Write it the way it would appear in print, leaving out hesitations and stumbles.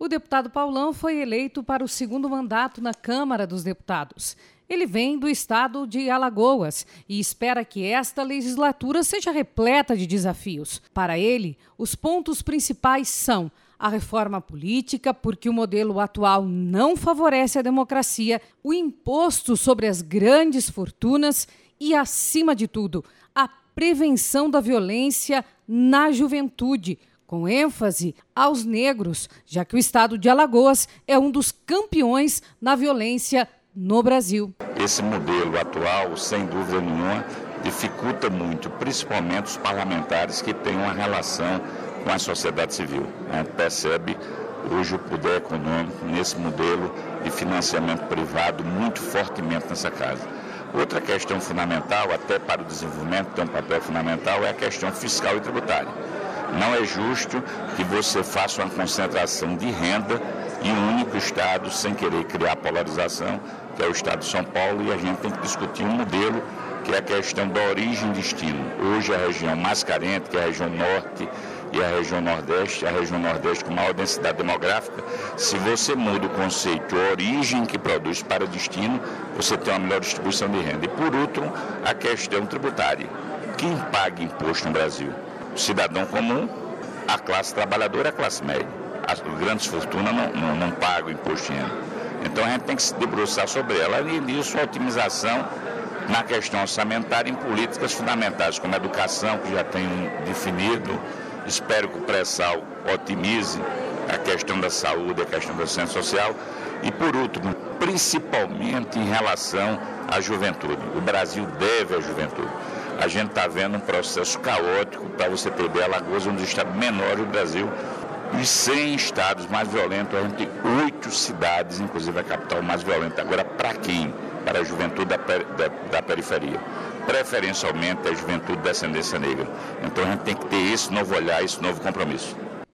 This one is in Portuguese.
O deputado Paulão foi eleito para o segundo mandato na Câmara dos Deputados. Ele vem do estado de Alagoas e espera que esta legislatura seja repleta de desafios. Para ele, os pontos principais são a reforma política, porque o modelo atual não favorece a democracia, o imposto sobre as grandes fortunas e, acima de tudo, a prevenção da violência na juventude, com ênfase aos negros, já que o estado de Alagoas é um dos campeões na violência no Brasil. Esse modelo atual, sem dúvida nenhuma, dificulta muito, principalmente os parlamentares que têm uma relação com a sociedade civil. A gente percebe hoje o poder econômico nesse modelo de financiamento privado muito fortemente nessa casa. Outra questão fundamental, até para o desenvolvimento, tem um papel fundamental, é a questão fiscal e tributária. Não é justo que você faça uma concentração de renda em um único estado, sem querer criar polarização, que é o estado de São Paulo, e a gente tem que discutir um modelo que é a questão da origem e destino. Hoje a região mais carente, que é a região norte e a região nordeste com maior densidade demográfica, se você muda o conceito origem que produz para destino, você tem uma melhor distribuição de renda. E por último, a questão tributária. Quem paga imposto no Brasil? O cidadão comum, a classe trabalhadora e a classe média. As grandes fortunas não pagam imposto de renda. Então a gente tem que se debruçar sobre ela. Além disso, a otimização na questão orçamentária em políticas fundamentais, como a educação, que já tem definido. Espero que o pré-sal otimize a questão da saúde, a questão da assistência social. E por último, principalmente em relação à juventude. O Brasil deve à juventude. A gente está vendo um processo caótico, para você ter ideia, Alagoas é um dos estados menores do Brasil. Os 100 estados mais violentos, a gente tem 8 cidades, inclusive a capital mais violenta. Agora, para quem? Para a juventude da periferia. Preferencialmente a juventude de descendência negra. Então a gente tem que ter esse novo olhar, esse novo compromisso.